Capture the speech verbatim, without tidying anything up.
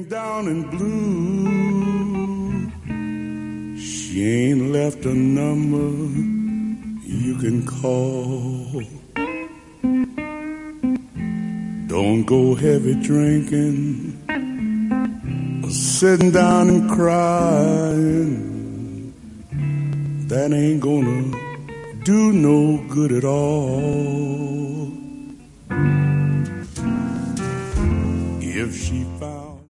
down and blue. She ain't left a number you can call. Don't go heavy drinking or sitting down and crying. That ain't gonna do no good at all. If she finds